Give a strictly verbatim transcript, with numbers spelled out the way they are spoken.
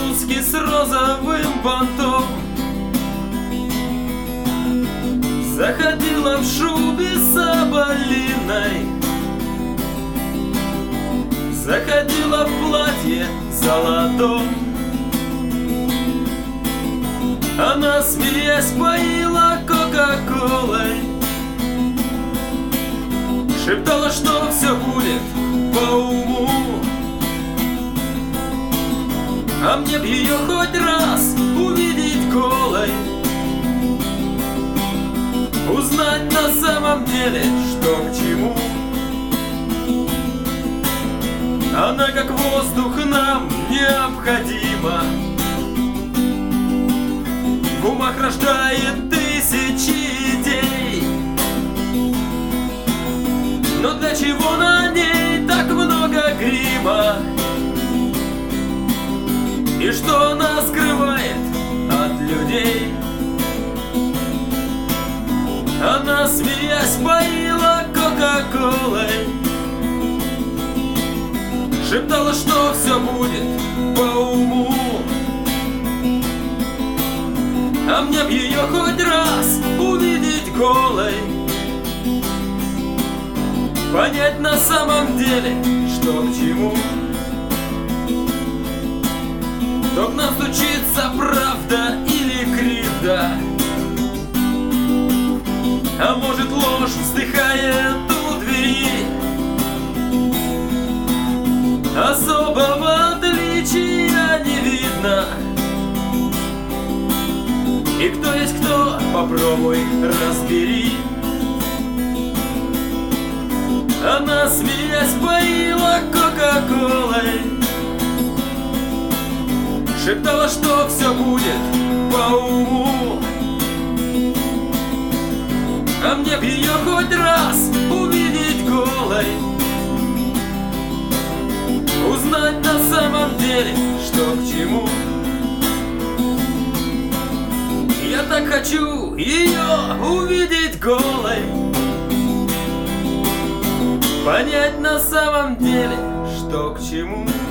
блузке с розовым бантом, заходила в шубе соболиной, заходила в платье золотом. Она, смеясь, поила кока-колой, шептала, что все будет по уму. А мне б ее хоть раз увидеть голой, узнать на самом деле, что к чему. Она как воздух нам необходима, в умах рождает тысячи идей. Но для чего на ней так много грима? И что она скрывает от людей? Она, смеясь, поила кока-колой, шептала, что все будет по уму. А мне б ее хоть раз увидеть голой, понять на самом деле, что к чему. То к нам стучится правда или кривда, а может, ложь вздыхает у двери. Особого отличия не видно, и кто есть кто, попробуй разбери. Она, смеясь, поила кока-колой, шептала, что все будет по уму. А мне б ее хоть раз увидеть голой, узнать на самом деле, что к чему. Я так хочу ее увидеть голой, понять на самом деле, что к чему.